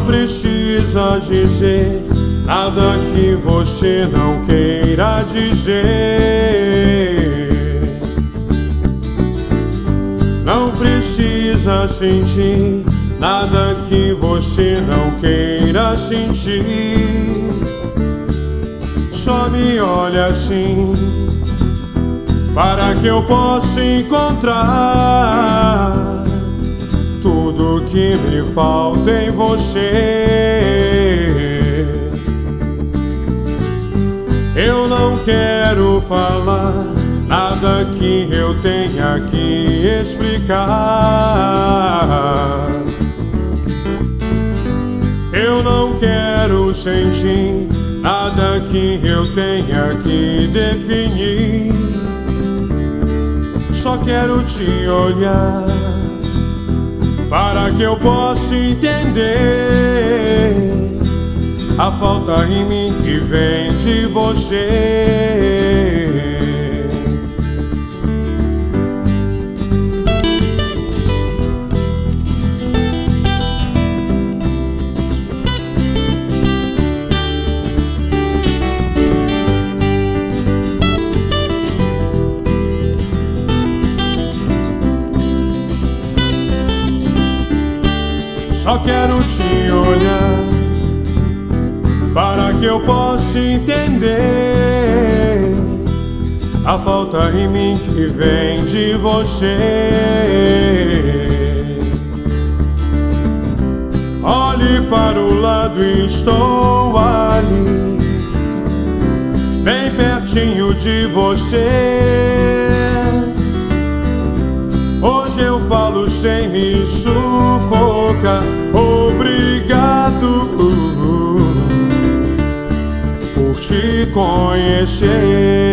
precisa dizer nada que você não queira dizer. Não precisa sentir nada que você não queira sentir. Só me olha assim, para que eu possa encontrar tudo que me falta em você. Eu não quero falar nada que eu tenha que explicar. Eu não quero sentir nada que eu tenha que definir. Só quero te olhar, para que eu possa entender a falta em mim que vem de você. Só quero te olhar, para que eu possa entender a falta em mim que vem de você. Olhe para o lado e estou ali, bem pertinho de você. Hoje eu falo sem me sufocar. Obrigado por te conhecer.